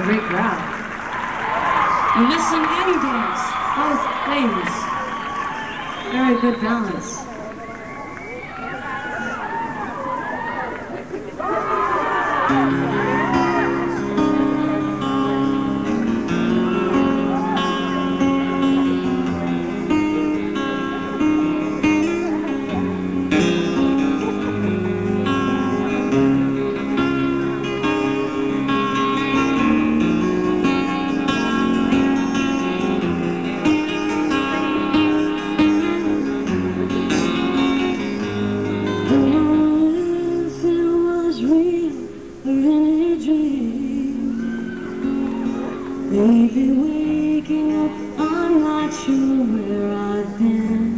a great crowd. You listen and you dance, both things. Very good balance. Maybe waking up, I'm not sure where I've been.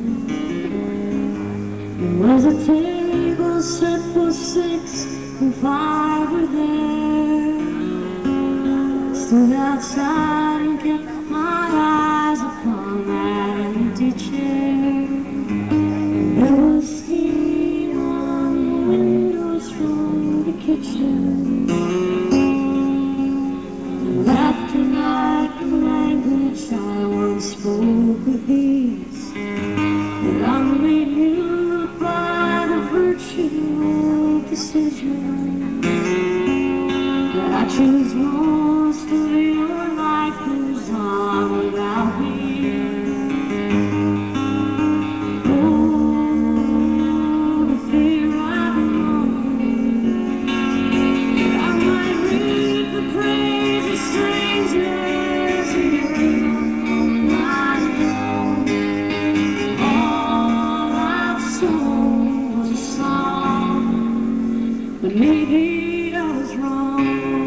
There was a table set for 6 and 5 were there. Stood outside and kept my eyes upon that empty chair. There was steam on the windows from the kitchen. I once spoke with these, that I'm made new by the virtue of decision. That I choose most of your life goes on without me. Oh, the fear I've known, that I might meet the crazy strangers here. But maybe I was wrong.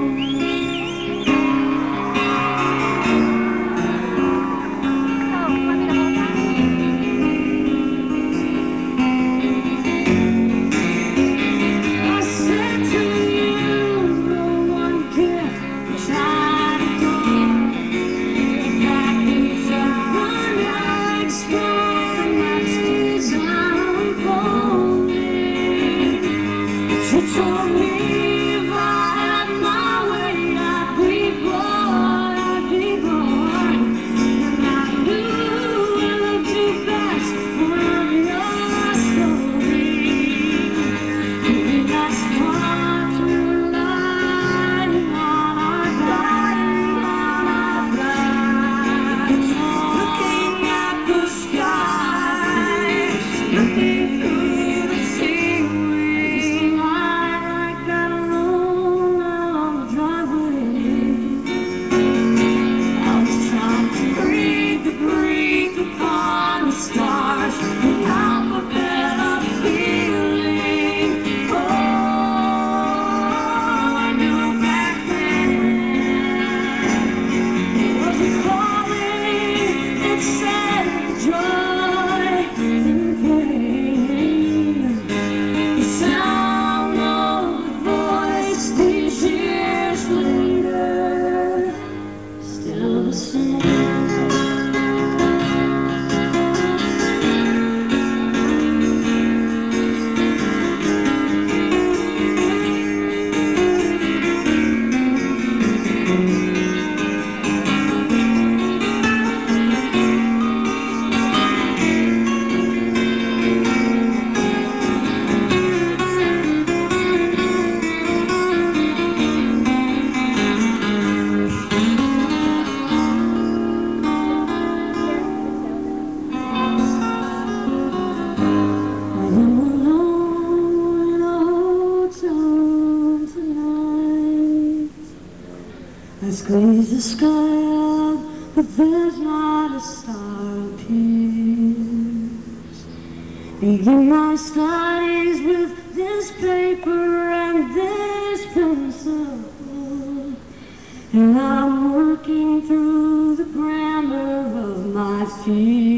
I said to you, no one gift which I adore. The package of one night strong, that's design for me. She told me if I had my way, I'd be born, and I knew I loved you best from your story. The last part to lying on our blind, looking at the sky, looking through the ceiling. I squeeze the sky up, but there's not a star appears. Begin my studies with this paper and this pencil, and I'm working through the grammar of my fears.